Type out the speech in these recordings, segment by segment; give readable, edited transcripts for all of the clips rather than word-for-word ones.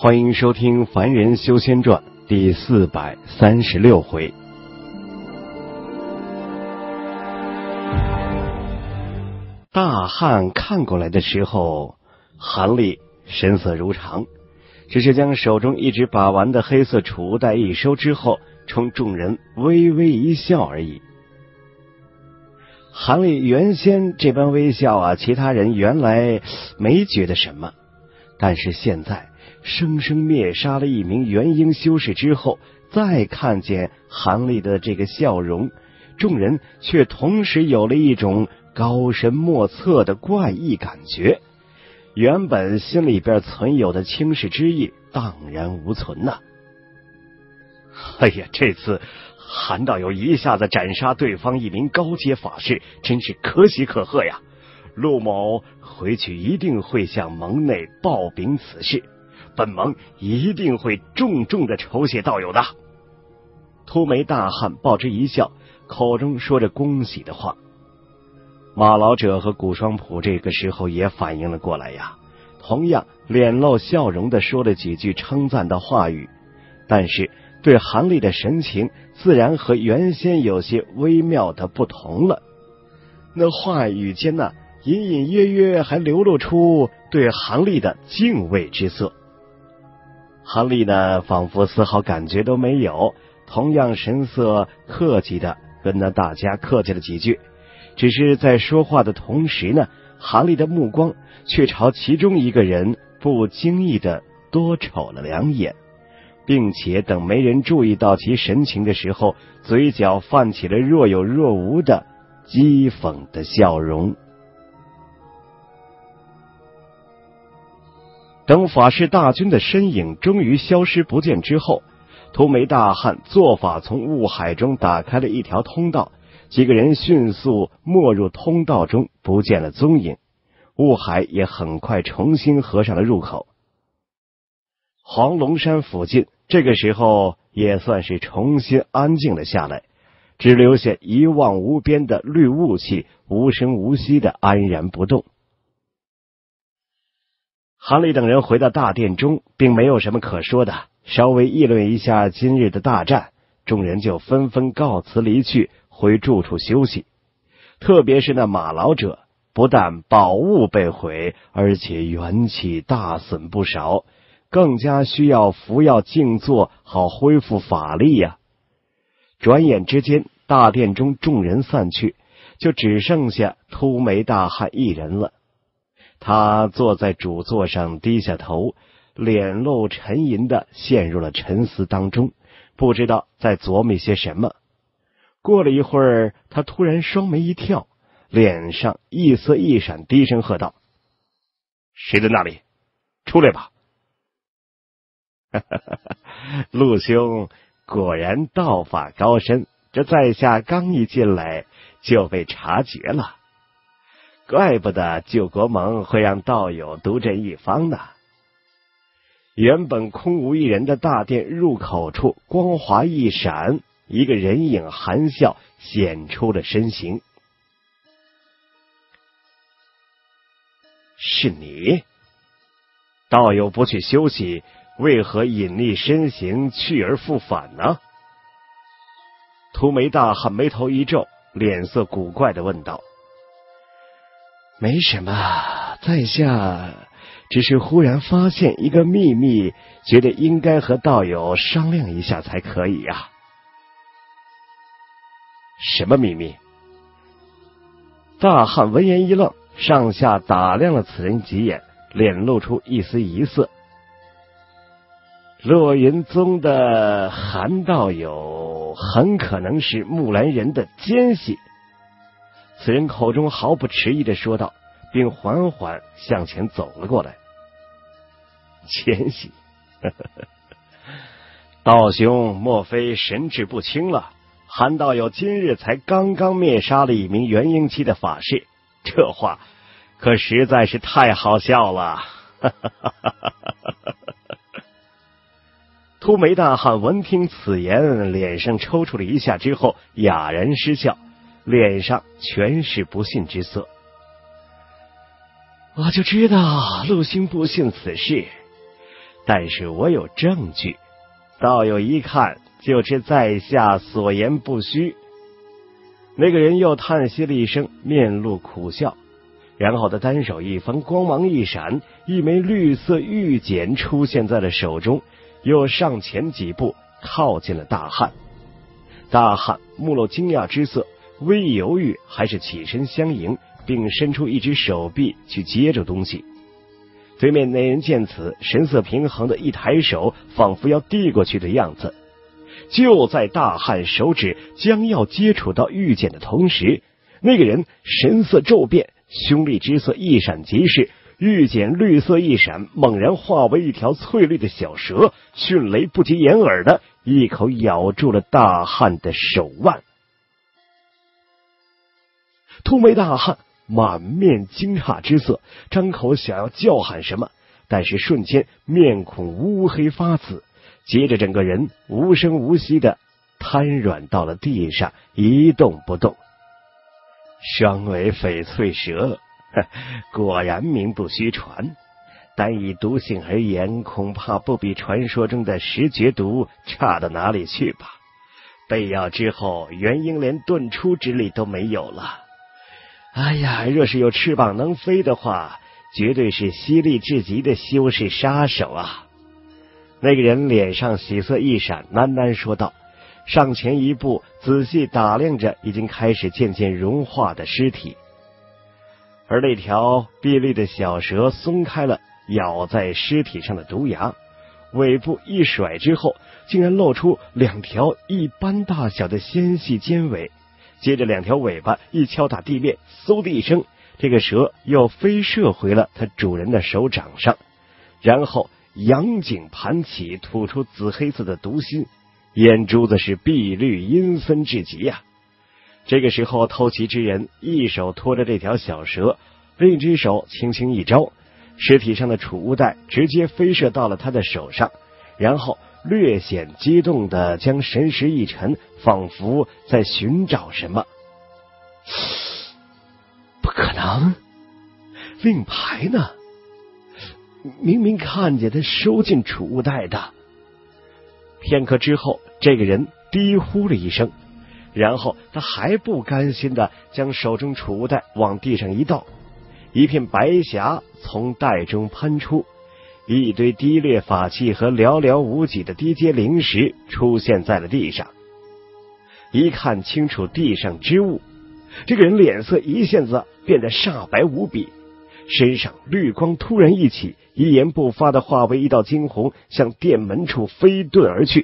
欢迎收听《凡人修仙传》第436回。大汉看过来的时候，韩立神色如常，只是将手中一直把玩的黑色储物袋一收之后，冲众人微微一笑而已。韩立原先这般微笑其他人原来没觉得什么，但是现在生生灭杀了一名元婴修士之后，再看见韩立的这个笑容，众人却同时有了一种高深莫测的怪异感觉，原本心里边存有的轻视之意荡然无存呐。哎呀，这次韩道友一下子斩杀对方一名高阶法师，真是可喜可贺呀！陆某回去一定会向盟内报禀此事，本盟一定会重重的酬谢道友的。秃眉大汉报之一笑，口中说着恭喜的话。马老者和古双普这个时候也反应了过来呀，同样脸露笑容的说了几句称赞的话语，但是对韩立的神情自然和原先有些微妙的不同了。那话语间呢，隐隐约约还流露出对韩立的敬畏之色。韩立呢，仿佛丝毫感觉都没有，同样神色客气的跟那大家客气了几句，只是在说话的同时呢，韩立的目光却朝其中一个人不经意的多瞅了两眼，并且等没人注意到其神情的时候，嘴角泛起了若有若无的讥讽的笑容。等法师大军的身影终于消失不见之后，秃眉大汉做法从雾海中打开了一条通道，几个人迅速没入通道中，不见了踪影。雾海也很快重新合上了入口。黄龙山附近这个时候也算是重新安静了下来，只留下一望无边的绿雾气，无声无息的安然不动。韩立等人回到大殿中，并没有什么可说的，稍微议论一下今日的大战，众人就纷纷告辞离去，回住处休息。特别是那马老者，不但宝物被毁，而且元气大损不少，更加需要服药静坐，好恢复法力呀。转眼之间，大殿中众人散去，就只剩下秃眉大汉一人了。他坐在主座上，低下头，脸露沉吟的陷入了沉思当中，不知道在琢磨些什么。过了一会儿，他突然双眉一跳，脸上异色一闪，低声喝道：“谁在那里？出来吧！”陆兄果然道法高深，这在下刚一进来就被察觉了，怪不得救国盟会让道友独占一方呢。原本空无一人的大殿入口处光华一闪，一个人影含笑显出了身形。是你？道友不去休息，为何隐匿身形去而复返呢？秃眉大汉眉头一皱，脸色古怪的问道：“没什么，在下只是忽然发现一个秘密，觉得应该和道友商量一下才可以呀。”“什么秘密？”大汉闻言一愣，上下打量了此人几眼，脸露出一丝疑色。落云宗的韩道友很可能是木兰人的奸细。此人口中毫不迟疑地说道，并缓缓向前走了过来。奸细？道兄莫非神志不清了？韩道友今日才刚刚灭杀了一名元婴期的法师，这话可实在是太好笑了。秃眉大汉闻听此言，脸上抽搐了一下之后哑然失笑，脸上全是不信之色。我就知道陆星不信此事， 但是我有证据，道友一看就知在下所言不虚。那个人又叹息了一声，面露苦笑，然后他单手一翻，光芒一闪，一枚绿色玉简出现在了手中，又上前几步靠近了大汉。大汉目露惊讶之色，微犹豫还是起身相迎，并伸出一只手臂去接着东西。对面那人见此，神色平衡的一抬手，仿佛要递过去的样子。就在大汉手指将要接触到玉简的同时，那个人神色骤变，凶厉之色一闪即逝，玉简绿色一闪，猛然化为一条翠绿的小蛇，迅雷不及掩耳的一口咬住了大汉的手腕。秃眉大汉满面惊诧之色，张口想要叫喊什么，但是瞬间面孔乌黑发紫，接着整个人无声无息的瘫软到了地上，一动不动。双尾翡翠蛇，果然名不虚传，单以毒性而言，恐怕不比传说中的食绝毒差到哪里去吧。被咬之后，元婴连遁出之力都没有了。哎呀，若是有翅膀能飞的话，绝对是犀利至极的修士杀手啊！那个人脸上喜色一闪，喃喃说道，上前一步，仔细打量着已经开始渐渐融化的尸体。而那条碧绿的小蛇松开了咬在尸体上的毒牙，尾部一甩之后，竟然露出两条一般大小的纤细尖尾。接着两条尾巴一敲打地面，嗖的一声，这个蛇又飞射回了它主人的手掌上，然后仰颈盘起，吐出紫黑色的毒心，眼珠子是碧绿阴森至极呀。这个时候偷袭之人一手托着这条小蛇，另一只手轻轻一招，尸体上的储物袋直接飞射到了他的手上，然后略显激动地将神识一沉，仿佛在寻找什么。不可能，令牌呢？明明看见他收进储物袋的。片刻之后，这个人低呼了一声，然后他还不甘心地将手中储物袋往地上一倒，一片白霞从袋中喷出，一堆低劣法器和寥寥无几的低阶灵石出现在了地上。一看清楚地上之物，这个人脸色一下子变得煞白无比，身上绿光突然一起，一言不发的化为一道惊鸿，向殿门处飞遁而去。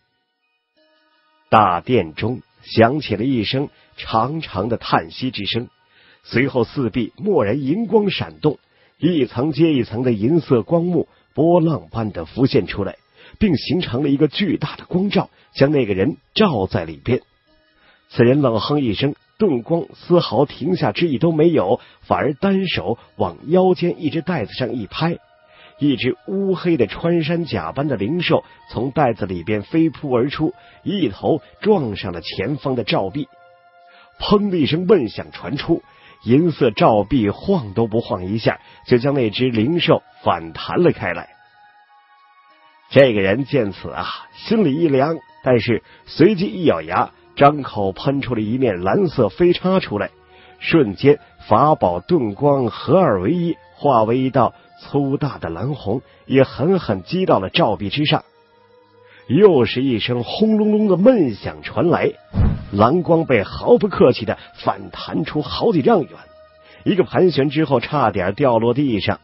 大殿中响起了一声长长的叹息之声，随后四壁蓦然银光闪动，一层接一层的银色光幕波浪般的浮现出来，并形成了一个巨大的光罩，将那个人罩在里边。此人冷哼一声，遁光丝毫停下之意都没有，反而单手往腰间一只袋子上一拍，一只乌黑的穿山甲般的灵兽从袋子里边飞扑而出，一头撞上了前方的罩壁。砰的一声闷响传出，银色罩壁晃都不晃一下，就将那只灵兽反弹了开来。这个人见此心里一凉，但是随即一咬牙，张口喷出了一面蓝色飞叉出来，瞬间法宝遁光合二为一，化为一道粗大的蓝虹，也狠狠击到了罩壁之上。又是一声轰隆隆的闷响传来，蓝光被毫不客气的反弹出好几丈远，一个盘旋之后差点掉落地上。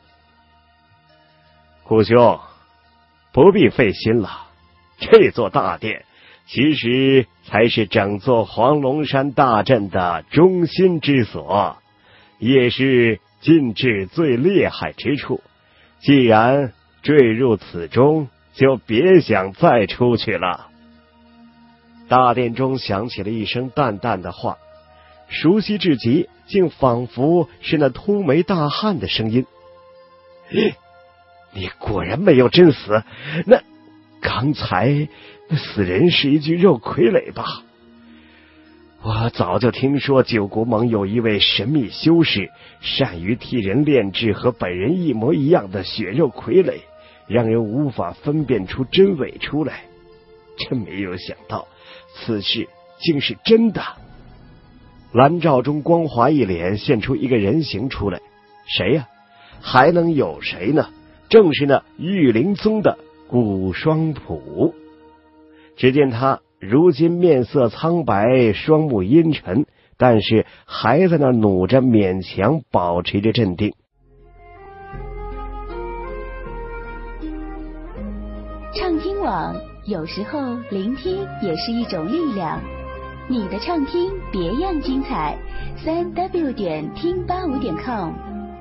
虎兄，不必费心了，这座大殿其实才是整座黄龙山大阵的中心之所，也是禁制最厉害之处。既然坠入此中，就别想再出去了。大殿中响起了一声淡淡的话，熟悉至极，竟仿佛是那秃眉大汉的声音。你果然没有真死，那刚才那死人是一具肉傀儡吧？我早就听说九国盟有一位神秘修士，善于替人炼制和本人一模一样的血肉傀儡， 让人无法分辨出真伪出来。真没有想到，此事竟是真的。蓝照中光滑一脸，现出一个人形出来。谁呀？还能有谁呢？正是那玉灵宗的古双普。只见他如今面色苍白，双目阴沉，但是还在那努着，勉强保持着镇定。 畅听网，有时候聆听也是一种力量。你的畅听别样精彩，3w 点听85.com。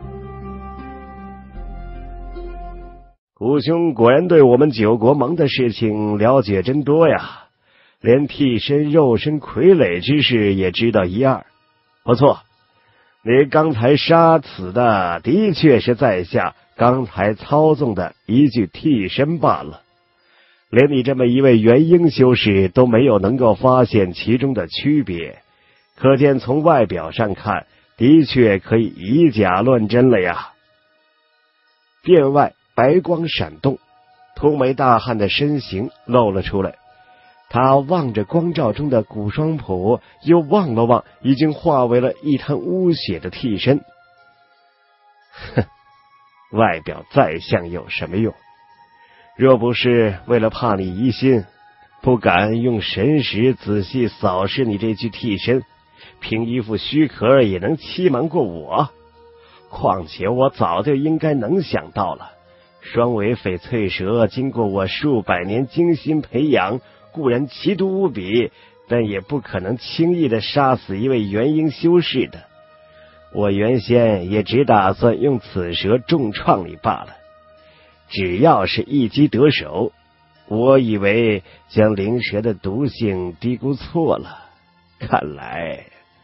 古兄果然对我们九国盟的事情了解真多呀，连替身肉身傀儡之事也知道一二。不错，你刚才杀死的的确是在下刚才操纵的一具替身罢了，连你这么一位元婴修士都没有能够发现其中的区别，可见从外表上看，的确可以以假乱真了呀。殿外白光闪动，秃眉大汉的身形露了出来。他望着光照中的古双普，又望了望已经化为了一滩污血的替身。哼，外表再像有什么用？若不是为了怕你疑心，不敢用神识仔细扫视你这具替身，凭一副虚壳也能欺瞒过我。况且我早就应该能想到了，双尾翡翠蛇经过我数百年精心培养，固然奇毒无比，但也不可能轻易的杀死一位元婴修士的。我原先也只打算用此蛇重创你罢了，只要是一击得手，我以为将灵蛇的毒性低估错了。看来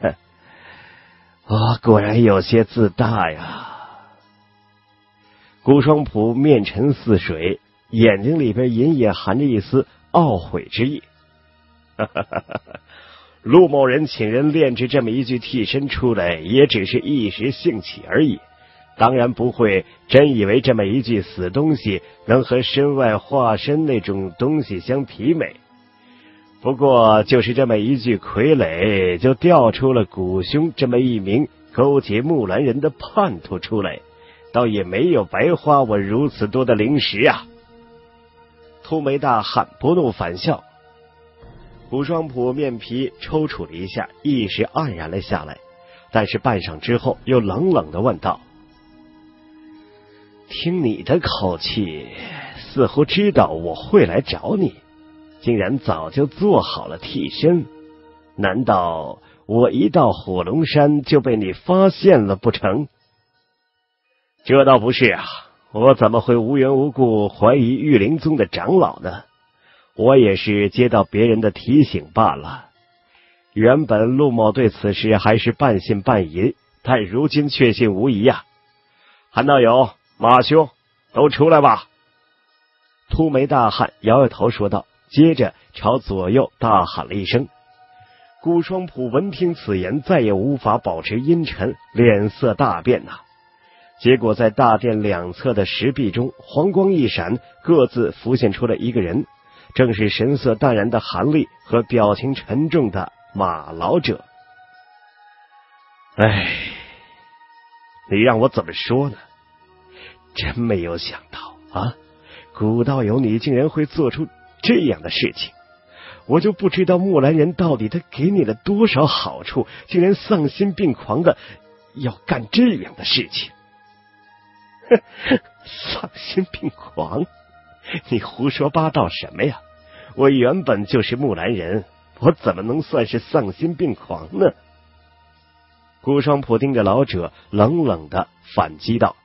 我果然有些自大呀。古双普面沉似水，眼睛里边隐隐含着一丝懊悔之意。陆某人请人炼制这么一具替身出来，也只是一时兴起而已，当然不会真以为这么一具死东西能和身外化身那种东西相媲美。不过就是这么一具傀儡，就调出了古兄这么一名勾结木兰人的叛徒出来，倒也没有白花我如此多的灵石啊。秃眉大汉不怒反笑。古双普面皮抽搐了一下，一时黯然了下来，但是半晌之后又冷冷地问道：听你的口气，似乎知道我会来找你，竟然早就做好了替身，难道我一到火龙山就被你发现了不成？这倒不是啊，我怎么会无缘无故怀疑玉灵宗的长老呢？我也是接到别人的提醒罢了。原本陆某对此事还是半信半疑，但如今确信无疑啊。韩道友、马兄，都出来吧。秃眉大汉摇摇头说道，接着朝左右大喊了一声。古双普闻听此言，再也无法保持阴沉，脸色大变呐。结果在大殿两侧的石壁中，黄光一闪，各自浮现出了一个人，正是神色淡然的韩立和表情沉重的马老者。哎，你让我怎么说呢？真没有想到啊，古道友你竟然会做出这样的事情。我就不知道木兰人到底他给你了多少好处，竟然丧心病狂的要干这样的事情。丧心病狂？你胡说八道什么呀？我原本就是木兰人，我怎么能算是丧心病狂呢？顾双普盯着老者，冷冷的反击道：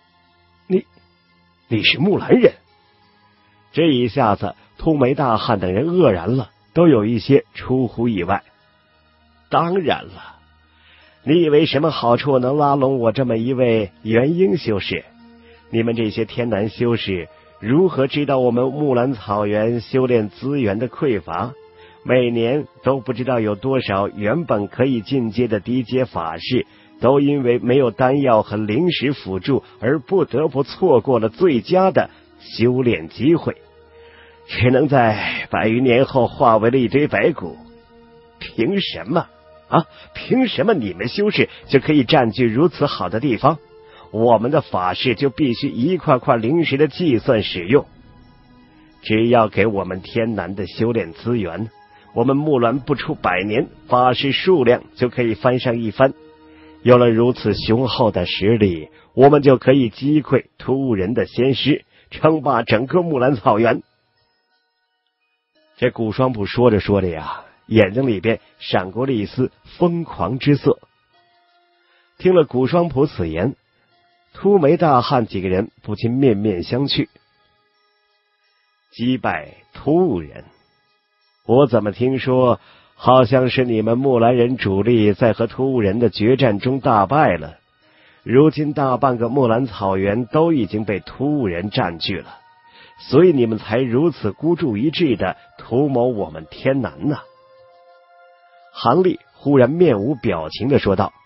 你是木兰人？这一下子秃眉大汉等人愕然了，都有一些出乎意外。当然了，你以为什么好处能拉拢我这么一位元婴修士？你们这些天南修士如何知道我们木兰草原修炼资源的匮乏？每年都不知道有多少原本可以进阶的低阶法士，都因为没有丹药和灵石辅助而不得不错过了最佳的修炼机会，只能在100余年后化为了一堆白骨。凭什么啊？凭什么你们修士就可以占据如此好的地方，我们的法事就必须一块块灵石的计算使用？只要给我们天南的修炼资源，我们木鸾不出100年，法师数量就可以翻上一番。有了如此雄厚的实力，我们就可以击溃突兀人的仙师，称霸整个木兰草原。这古双普说着说着呀，眼睛里边闪过了一丝疯狂之色。听了古双普此言，秃眉大汉几个人不禁面面相觑。击败突兀人，我怎么听说好像是你们木兰人主力在和突兀人的决战中大败了，如今大半个木兰草原都已经被突兀人占据了，所以你们才如此孤注一掷的图谋我们天南呢？韩立忽然面无表情的说道：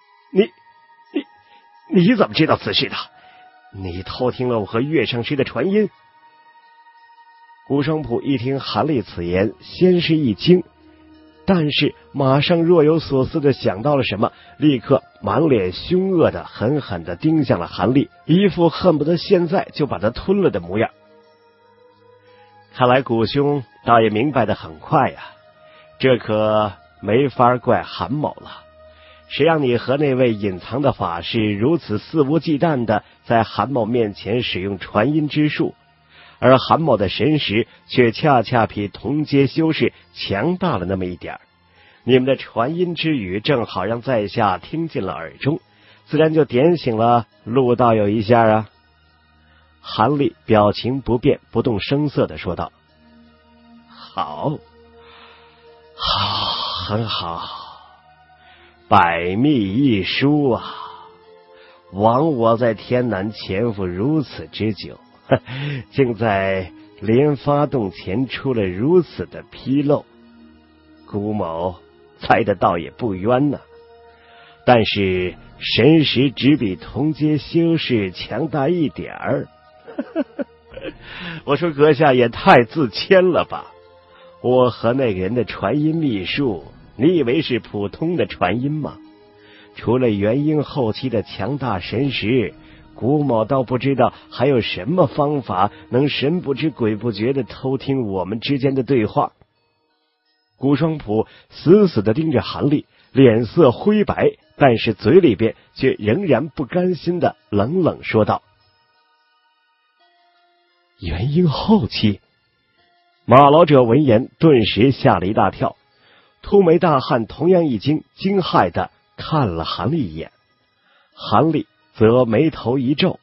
你怎么知道此事的？你偷听了我和岳上师的传音？古双普一听韩立此言，先是一惊，但是马上若有所思的想到了什么，立刻满脸凶恶的狠狠的盯向了韩立，一副恨不得现在就把他吞了的模样。看来古兄倒也明白的很快呀，这可没法怪韩某了。谁让你和那位隐藏的法师如此肆无忌惮的在韩某面前使用传音之术，而韩某的神识却恰恰比同阶修士强大了那么一点儿。你们的传音之语正好让在下听进了耳中，自然就点醒了陆道友一下啊。韩立表情不变，不动声色地说道：好，很好，百密一疏啊！枉我在天南潜伏如此之久，竟在连发动前出了如此的纰漏，古某猜得倒也不冤呢。但是神识只比同阶修士强大一点儿，我说阁下也太自谦了吧！我和那个人的传音秘术，你以为是普通的传音吗？除了元婴后期的强大神识，古某倒不知道还有什么方法能神不知鬼不觉的偷听我们之间的对话。古双普死死地盯着韩立，脸色灰白，但是嘴里边却仍然不甘心的冷冷说道：元婴后期。马老者闻言顿时吓了一大跳，秃眉大汉同样一惊，惊骇的看了韩立一眼。韩立则眉头一皱，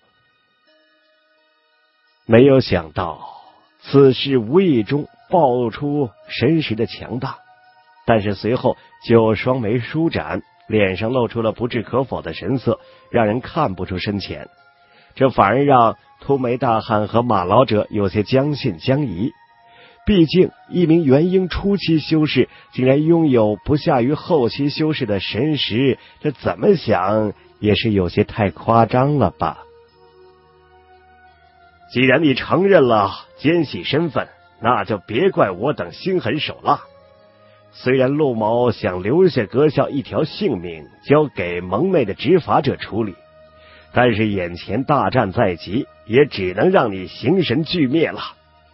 没有想到此事无意中暴露出神识的强大，但是随后就双眉舒展，脸上露出了不置可否的神色，让人看不出深浅。这反而让秃眉大汉和马老者有些将信将疑。毕竟一名元婴初期修士竟然拥有不下于后期修士的神识，这怎么想也是有些太夸张了吧。既然你承认了奸细身份，那就别怪我等心狠手辣。虽然陆某想留下阁下一条性命，交给盟内的执法者处理，但是眼前大战在即，也只能让你形神俱灭了。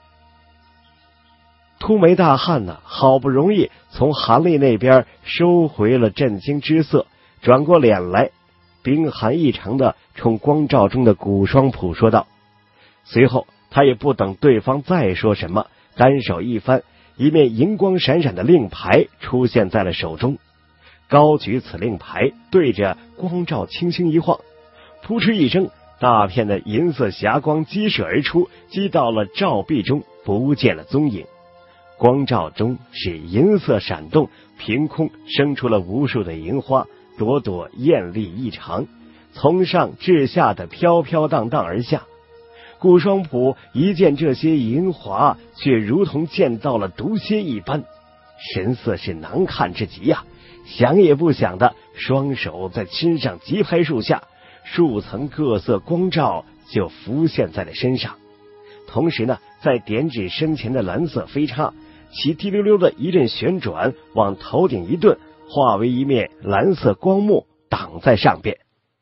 秃眉大汉呢，好不容易从韩立那边收回了震惊之色，转过脸来，冰寒异常的冲光照中的古双普说道。随后他也不等对方再说什么，单手一翻，一面银光闪闪的令牌出现在了手中，高举此令牌，对着光照轻轻一晃，扑哧一声，大片的银色霞光激射而出，击到了照壁中，不见了踪影。光照中是银色闪动，凭空生出了无数的银花，朵朵艳丽异常，从上至下的飘飘荡荡而下。顾双普一见这些银华，却如同见到了毒蝎一般，神色是难看之极呀，想也不想的双手在身上急拍数下，数层各色光照就浮现在了身上。 同时呢，再点指身前的蓝色飞叉，其滴溜溜的一阵旋转，往头顶一顿，化为一面蓝色光幕，挡在上边。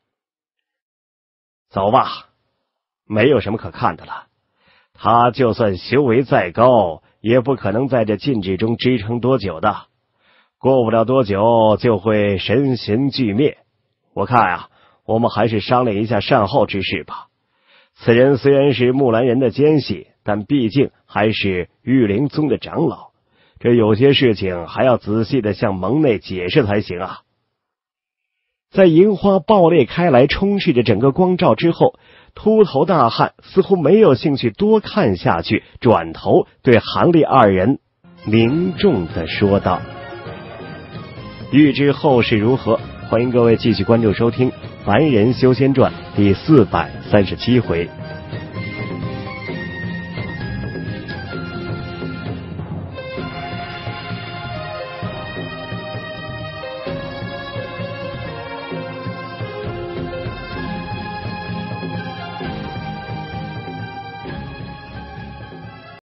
走吧，没有什么可看的了。他就算修为再高，也不可能在这禁制中支撑多久的，过不了多久就会神形俱灭。我看啊，我们还是商量一下善后之事吧。此人虽然是木兰人的奸细，但毕竟还是玉灵宗的长老，这有些事情还要仔细的向盟内解释才行啊。在银花爆裂开来，充斥着整个光罩之后，秃头大汉似乎没有兴趣多看下去，转头对韩立二人凝重地说道。欲知后事如何，欢迎各位继续关注收听《凡人修仙传》第437回。